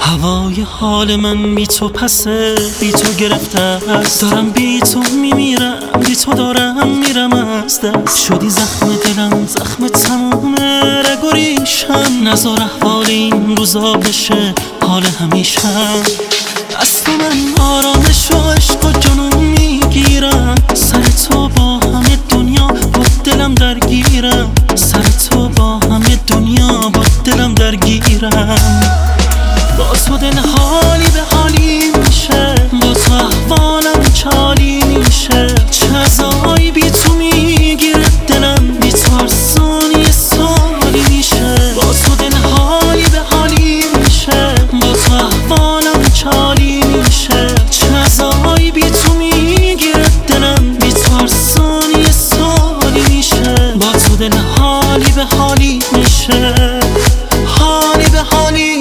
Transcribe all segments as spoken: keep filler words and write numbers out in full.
هوای حال من بی تو پسه، بی تو گرفته است. دارم بی تو میمیرم، بی تو دارم میرم از دست. شدی زخم دلم، زخم تمومه رگ و ریشم. نذار احوال این روزا بشه حال همیشم. از تو من آرامش و عشق و جنون میگیرم. سر تو با همه دنیا با دلم درگیرم. سر تو با همه دنیا با دلم درگیرم. با تو دل حالی به حالی میشه، با تو احوالم چالی میشه. چه بی تو میگیره دلم، بی تو هر ثانیه سالی میشه. با تو دل حالی به حالی میشه، با تو احوالم چالی میشه. چه بی تو میگیره دلم، بی تو هر ثانیه سالی میشه. با تو دل حالی به حالی میشه، حالی به حالی.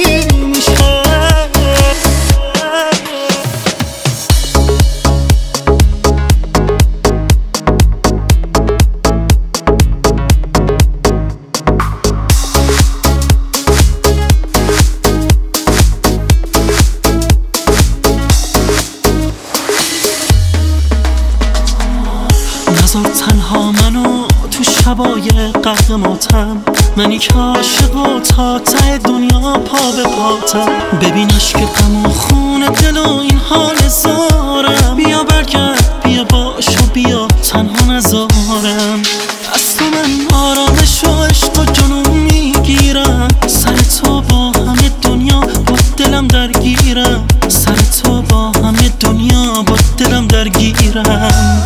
نذار تنها منو تو شبای غرق ماتم. منی که عاشق و تا ته دنیا پا به پاتم. ببین عشق غم و خون دل و این حال زارم. بیا برگرد، بیا باش و بیا تنها نذارم. از تو من آرامش و عشق و جنون میگیرم. سر تو با همه دنیا با دلم درگیرم. سر تو با همه دنیا با دلم درگیرم.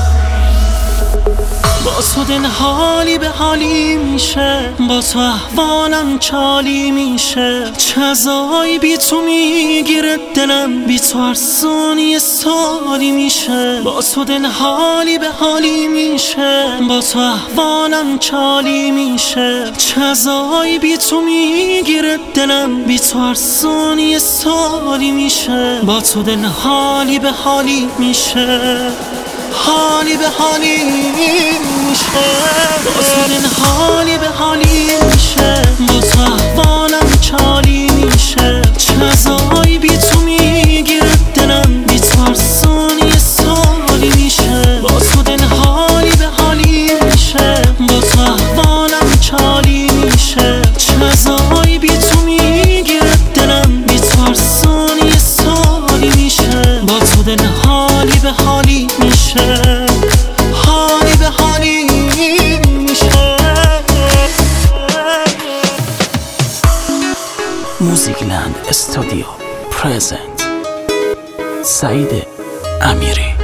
با تو دل حالی به حالی میشه، با تو احوالم چالی میشه. چه بی تو میگیره دلم، بی تو هر ثانیه سالی میشه. با تو دل حالی به حالی میشه، با تو احوالم چالی میشه. چه بی تو میگیره دلم، بی تو هر ثانیه سالی میشه. با تو دل حالی به حالی میشه، حالی به حالی میشه. با تو دل حالی به حالی میشه، با تو احوالم چالی میشه. چه بی تو میگیره دلم، بی تو هر ثانیه سالی میشه. با تو دل حالی به حالی میشه، با تو احوالم چالی میشه. چه بی تو میگیره دلم، بی تو هر ثانیه سالی میشه. با تو دل حالی به حالی میشه، حالی به حالی میشه. موزیکلند استودیو پرزنت سعید امیری.